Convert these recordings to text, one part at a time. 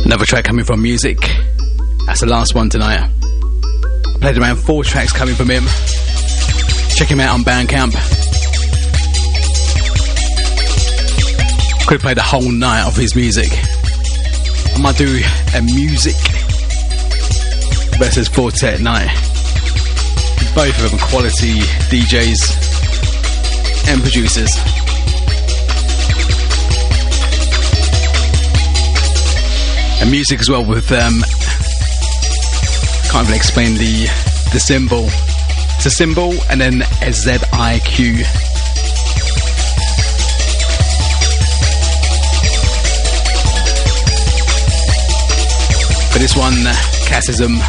Another track coming from Music. That's the last one tonight. I played around 4 tracks coming from him. Check him out on Bandcamp. Could have played the whole night of his music. I might do a Music versus Quartet night. Both of them quality DJs and producers. And Music as well with can't even explain the symbol. It's a symbol and then a ZIQ. For this one, Cassism.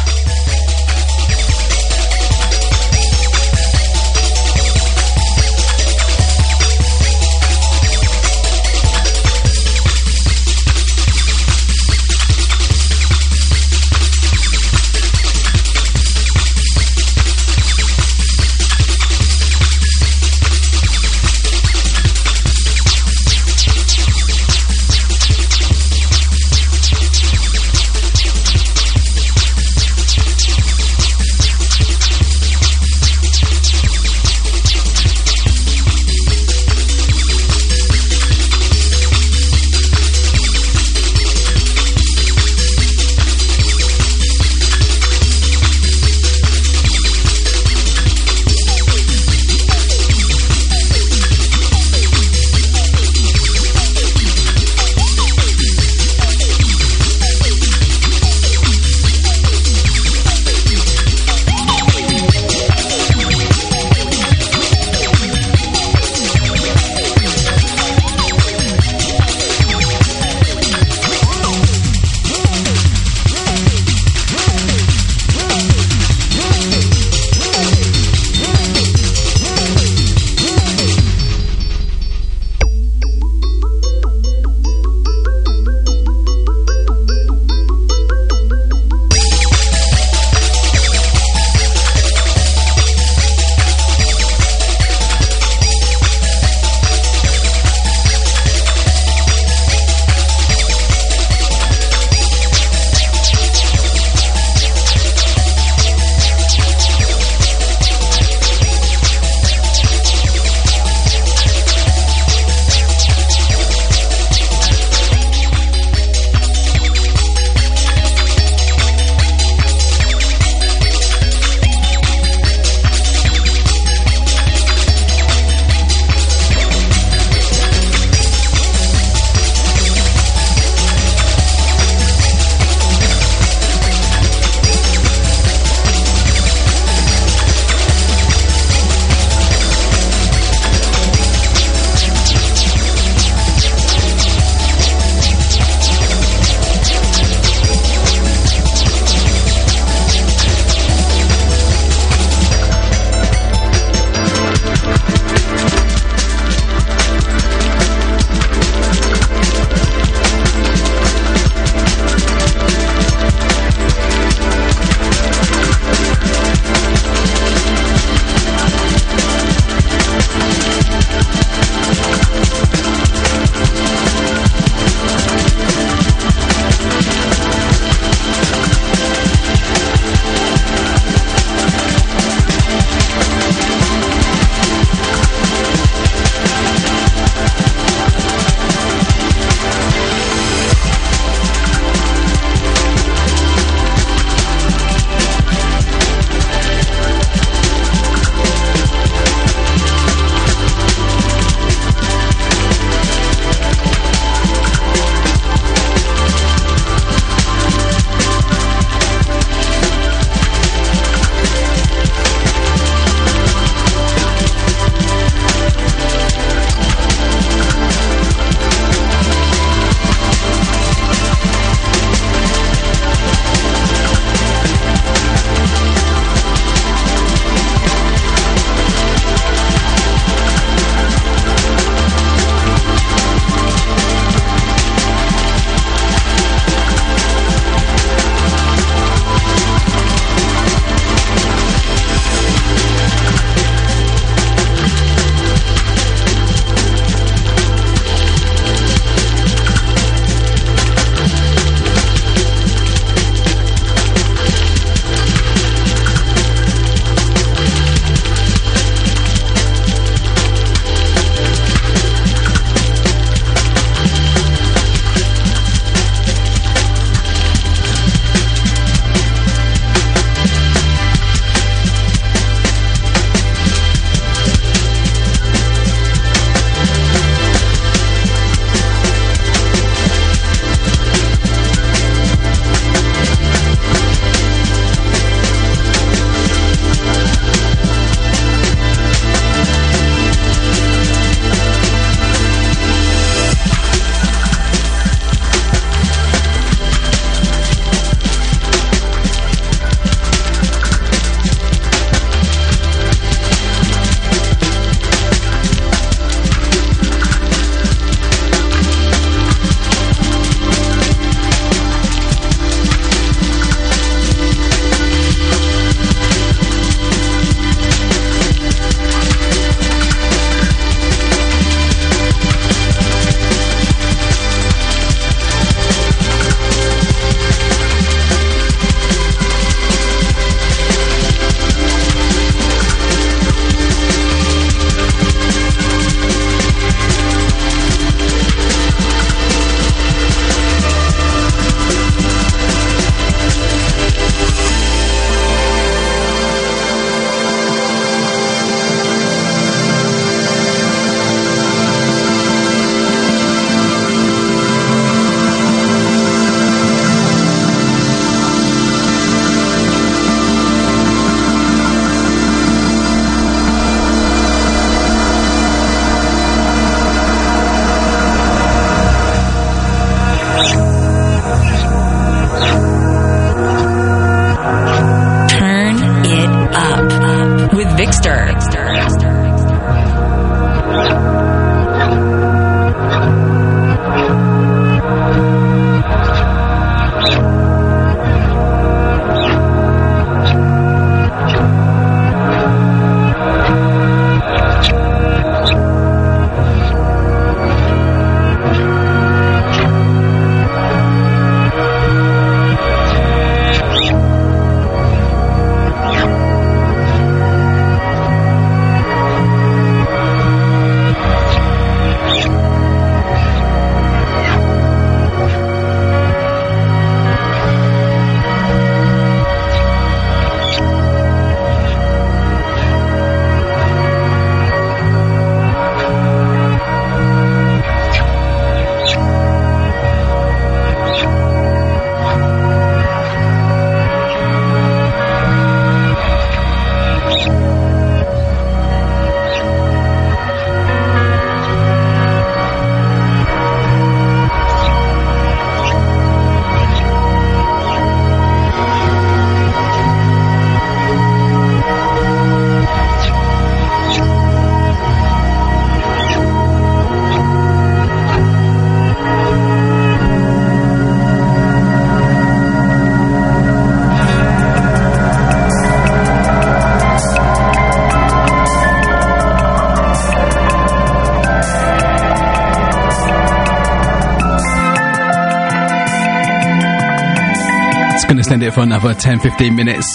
Gonna extend it for another 10-15 minutes.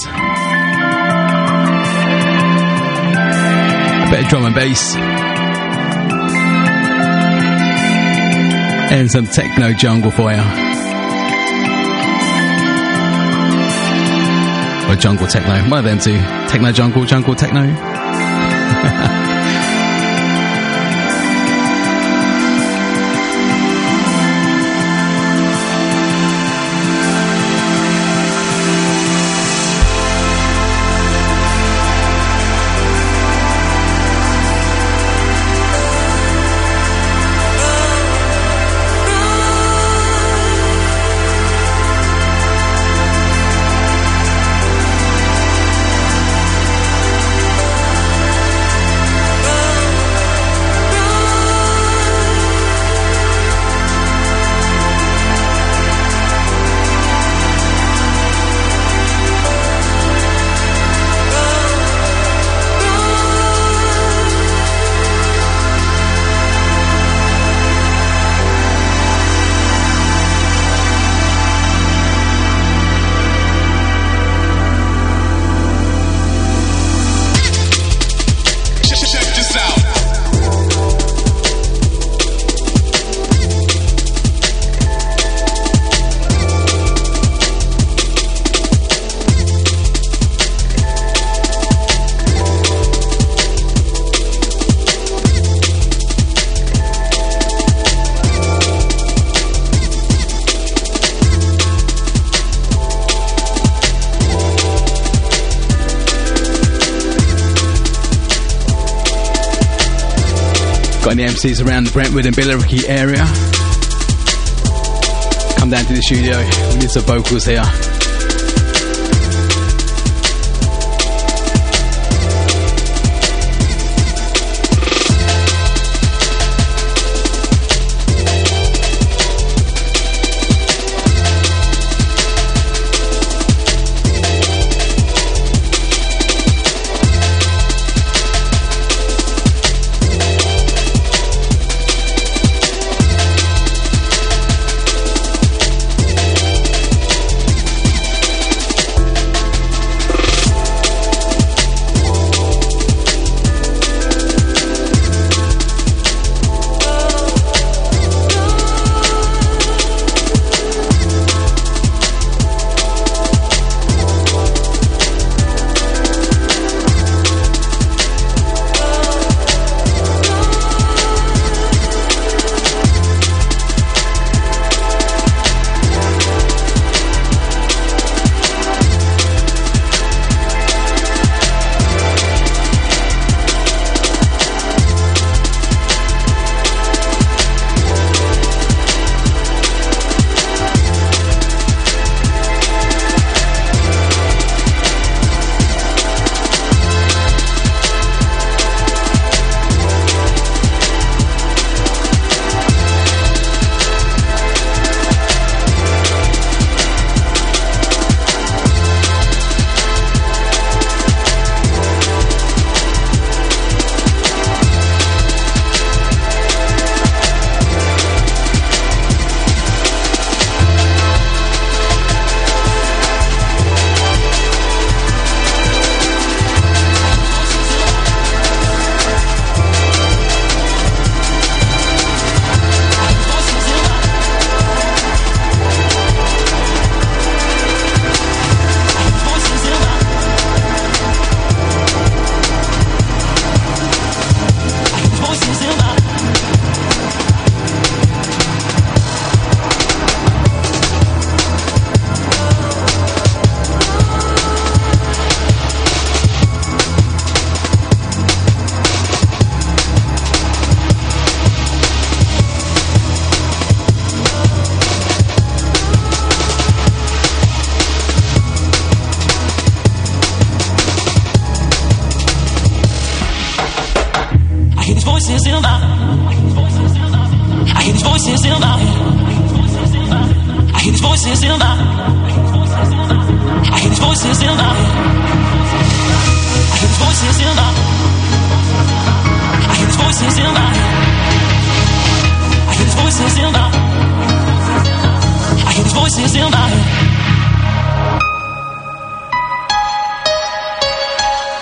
A bit of drum and bass. And some techno jungle for you. Or jungle techno. One of them two. Techno jungle, jungle techno. Got any MCs around the Brentwood and Billericay area? Come down to the studio. We need some vocals here.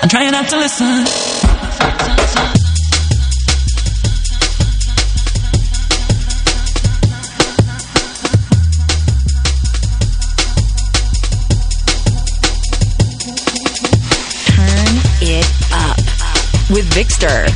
I'm trying not to listen. Turn it up with Vikster.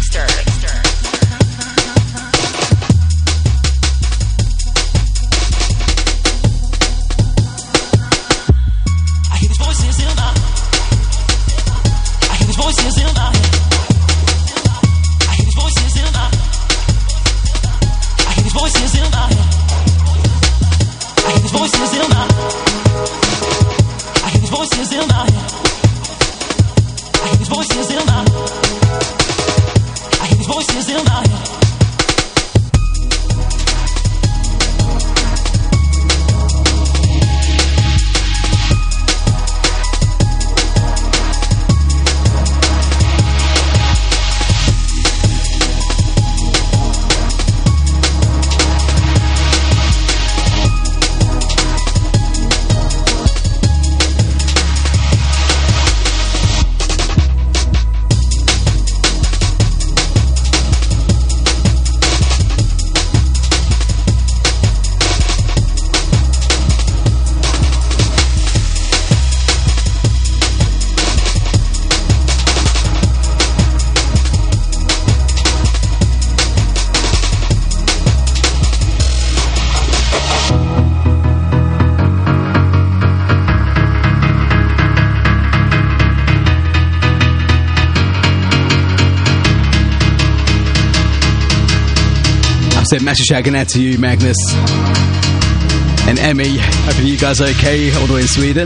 Massive shout out to you, Magnus and Emmy. Hoping you guys are okay all the way in Sweden.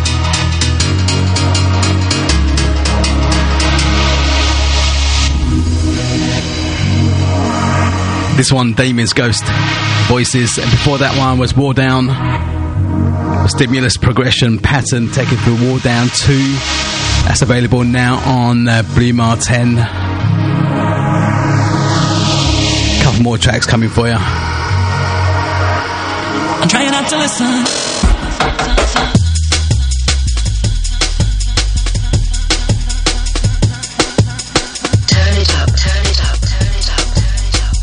This one, Damien's Ghost Voices, and before that one was War Down, Stimulus Progression Pattern, taken through War Down 2. That's available now on Blue Mar 10. More tracks coming for you. I'm trying not to listen. Turn it up, turn it up, turn it up, turn it up.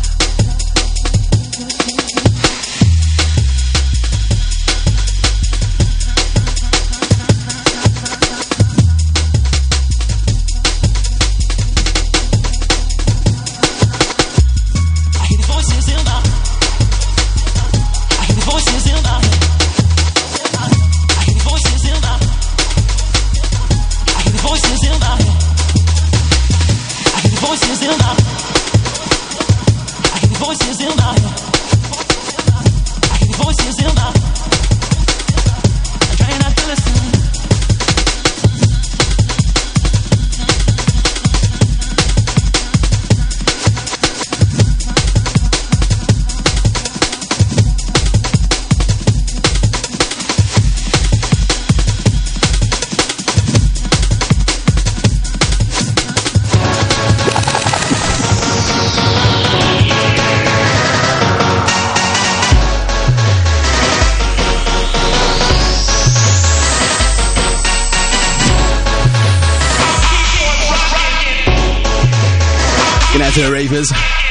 To the ravers,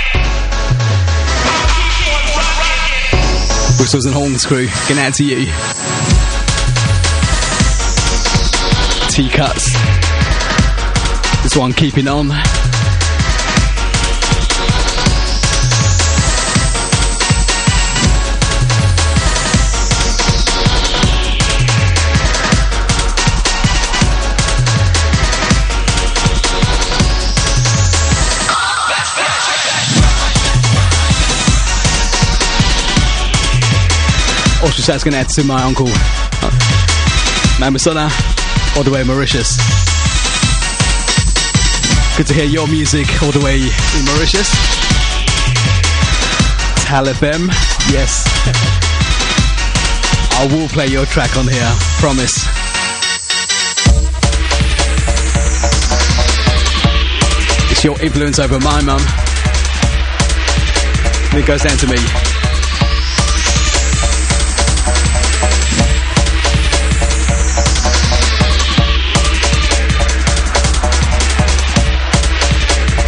Whistles and Horns crew, getting out to you. T-Cuts, this one keeping on. Also, shouts going out to my uncle, Mamasona, all the way in Mauritius. Good to hear your music all the way in Mauritius. Tal FM, yes. I will play your track on here, promise. It's your influence over my mum. And it goes down to me.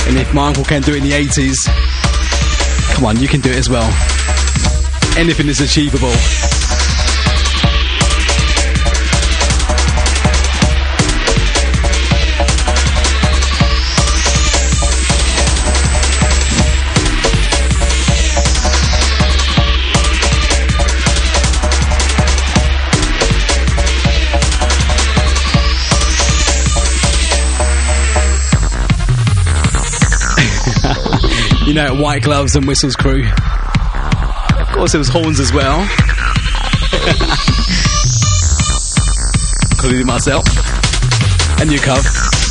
And if my uncle can do it in the 80s, come on, you can do it as well. Anything is achievable. You know, White Gloves and Whistles crew. Of course, there was horns as well. Including myself. And you, Cove.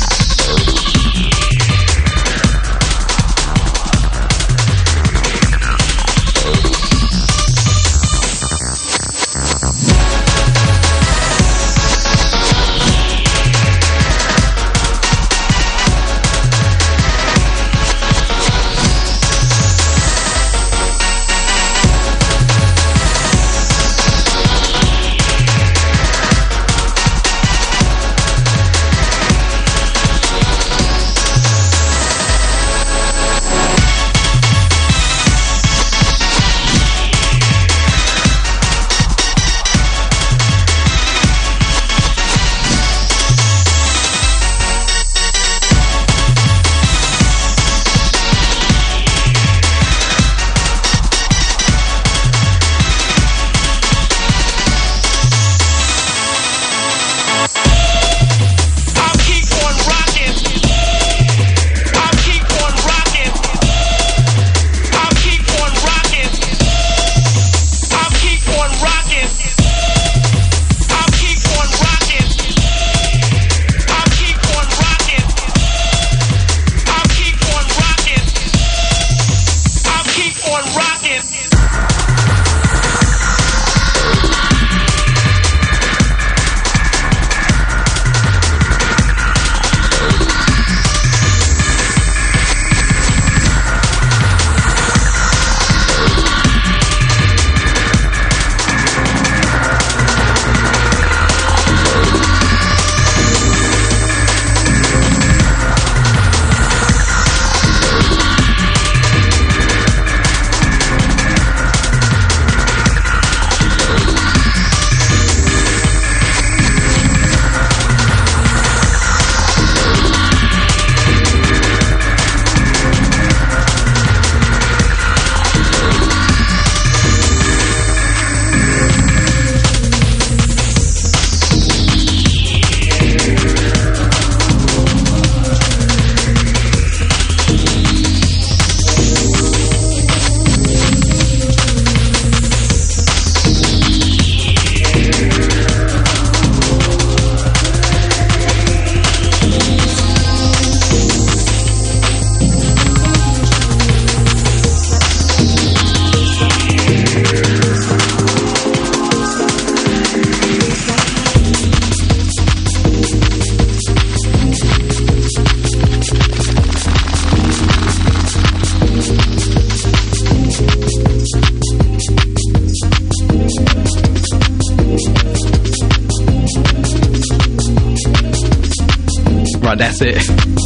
That's it.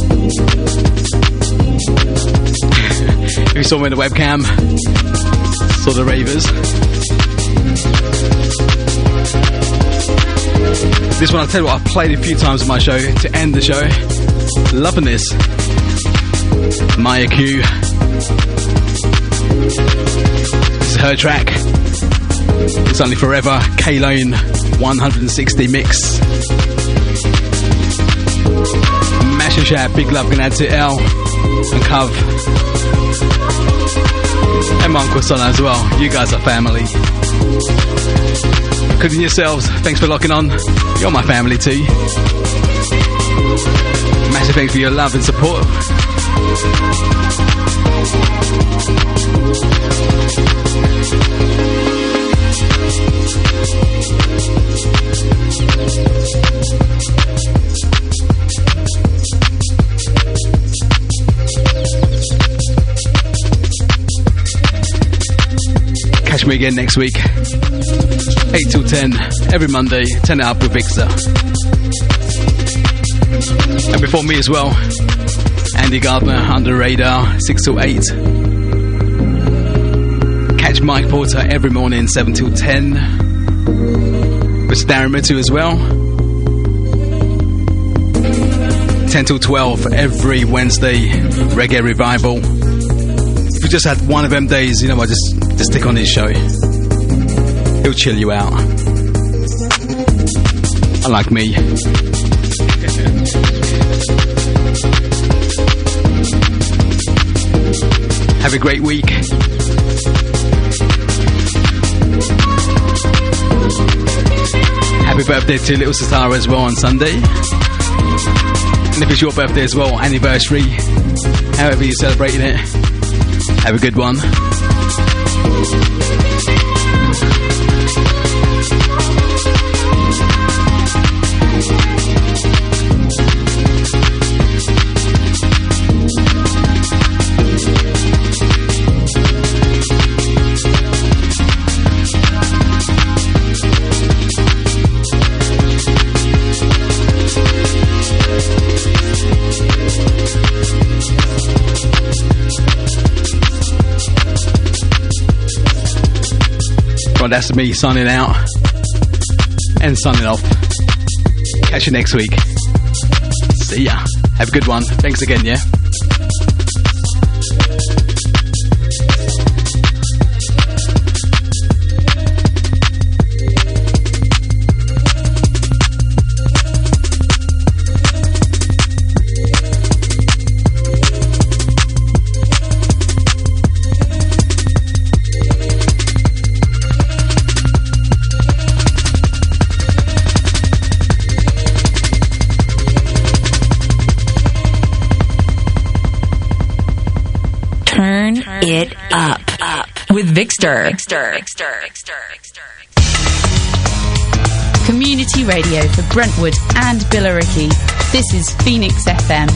If you saw me in the webcam, saw the ravers. This one, I'll tell you what, I've played a few times on my show to end the show. Loving this. Maya Q. This is her track. It's Only Forever. K-Lone 160 mix. Mash and shout, big love going out to L and Cov and my Uncle Son as well. You guys are family. Including yourselves, thanks for locking on. You're my family too. Massive thanks for your love and support. Catch me again next week, 8 till 10, every Monday, 10 up with Vixer. And before me as well, Andy Gardner, Under Radar, 6 till 8. Catch Mike Porter every morning, 7 till 10. With Darren Mittu as well. 10 till 12 every Wednesday, Reggae Revival. If you just had one of them days, you know what, just stick on his show. He'll chill you out. Unlike me. Have a great week. Happy birthday to Little Satara as well on Sunday. And if it's your birthday as well, anniversary, however you're celebrating it, have a good one. Well, that's me signing out and signing off. Catch you next week. See ya. Have a good one. Thanks again, yeah? It up with Vixter. Community radio for Brentwood and Billericay. This is Phoenix FM.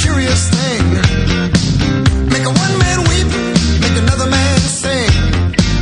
Make a one man weep, make another man sing.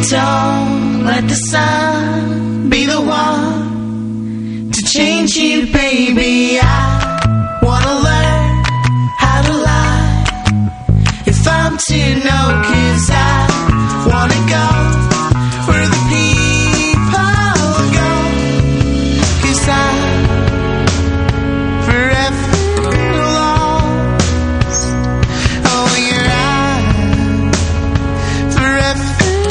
Don't let the sun be the one to change you, baby. I wanna learn how to lie if I'm to know, 'cause I wanna go where the people go, 'cause I'm forever lost. Oh, you're forever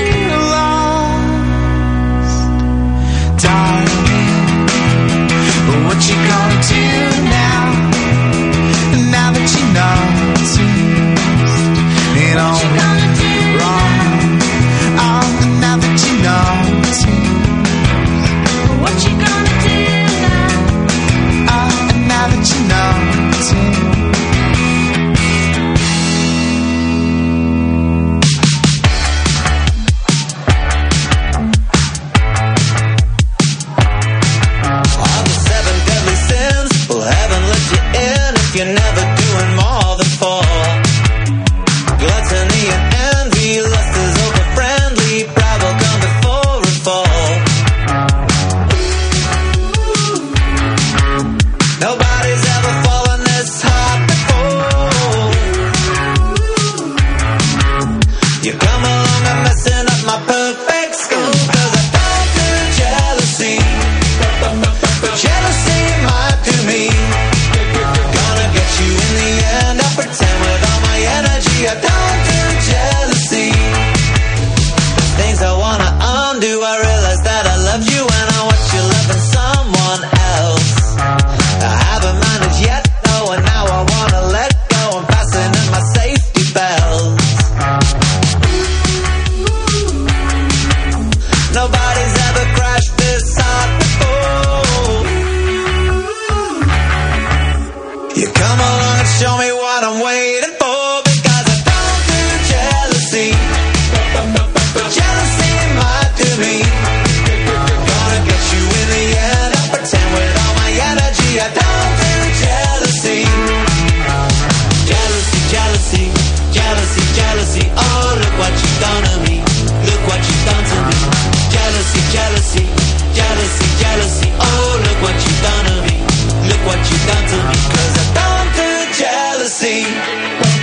lost, darling. What you gonna do now? Now that you noticed it all wrong. Oh, now that you noticed. What you gonna do now? Oh, now that you noticed. You're never doing more than four. Gluttony and envy, lust is over friendly, pride will come before a fall. Nobody's ever fallen this hard before. You come along and messing up my perfect score, 'cause I don't do jealousy, but jealousy might do me. You in the end, I pretend with all my energy. I don't do jealousy. Things I wanna undo. I realize that I love you and I watch you loving someone else. I haven't managed yet though, and now I wanna let go. I'm passing in my safety belts. Nobody's ever crashed this hard before. You come along and show me what I'm waiting for, because I don't do jealousy, but jealousy might do me. Gonna get you in the end, I pretend with all my energy. I don't do jealousy. Jealousy, jealousy, jealousy, jealousy. Oh, look what you've done to me. Look what you've done to me. Jealousy, jealousy, jealousy, jealousy. Oh, look what you've done to me. Look what you've done to me. 'Cause I don't do jealousy.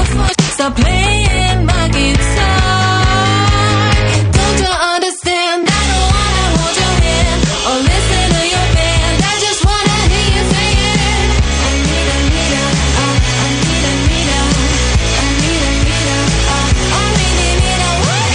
Stop playing my guitar. Don't you understand? I don't wanna hold your hand or listen to your band. I just wanna hear you say it. I need a meter, I need a meter, I need a meter, I really need a what?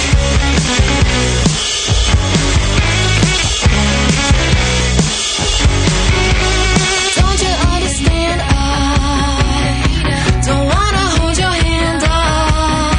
Don't you understand? I don't wanna hold your hand.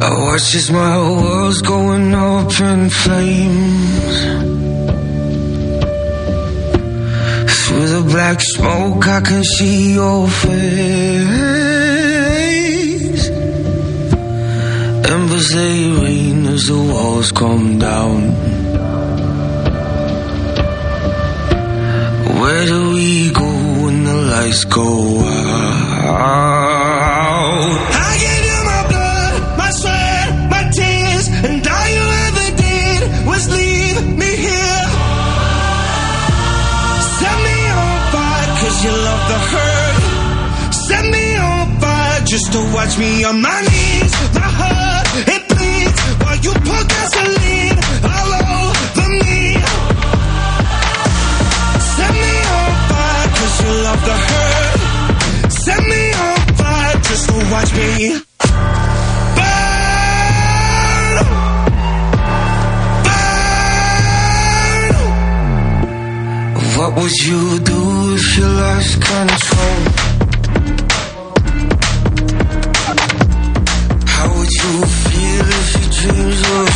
I watch as my world's going up in flames. Through the black smoke I can see your face. Embers they rain as the walls come down. Where do we go when the lights go out? I gave you my blood, my sweat, my tears, and all you ever did was leave me here. Set me on fire 'cause you love the hurt. Set me on fire just to watch me on my knees. My heart, it bleeds while you pour gasoline all over me. Set me on fire 'cause you love the hurt. Set me on fire just to watch me burn. Burn. What would you do if you lost control? How would you feel if your dreams were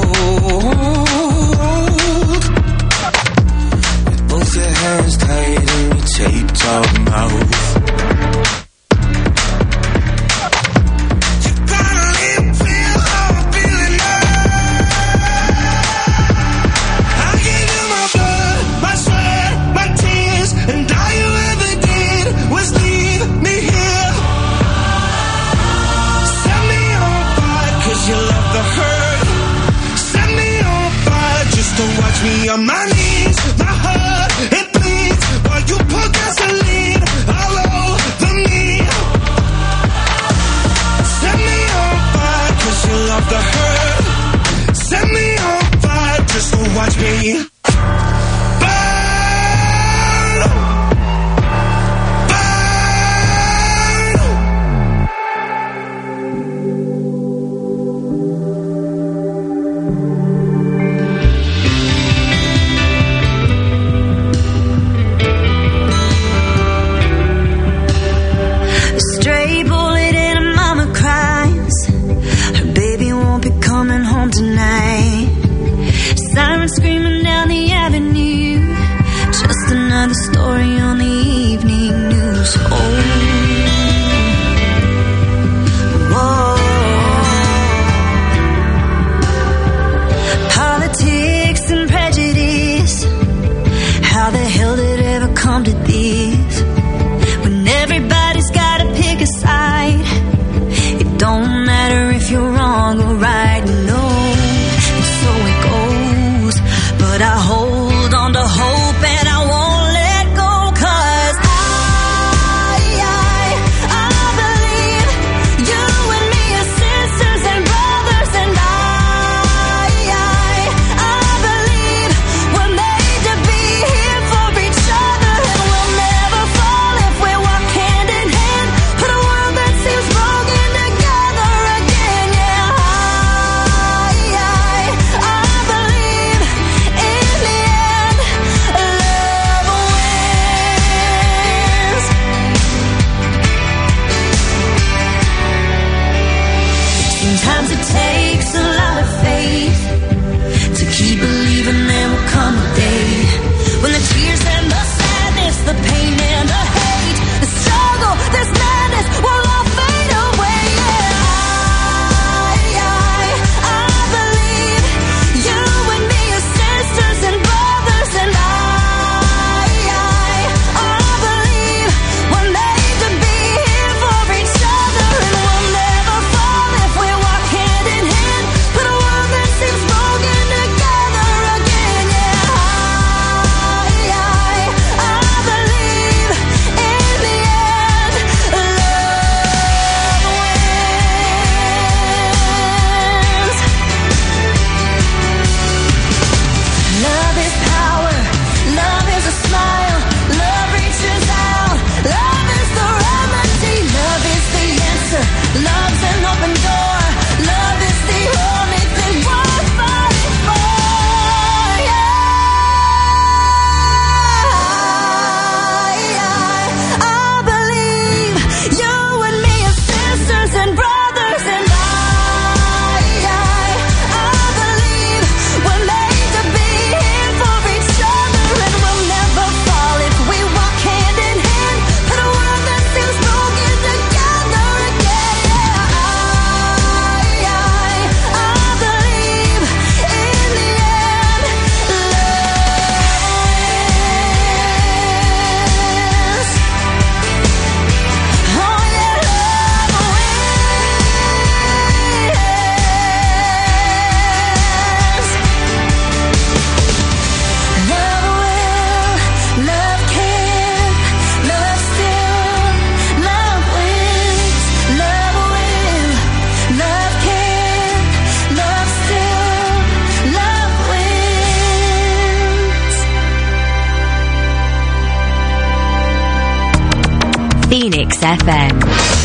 sold? With both your hands tied and your taped up mouth. You gotta let me feel how I'm feeling now. I gave you my blood, my sweat, my tears, and all you ever did was leave me here. Set me on fire 'cause you love the hurt. Set me on fire just to watch me on my knees. My heart, it bleeds while you pour gasoline Mix FM.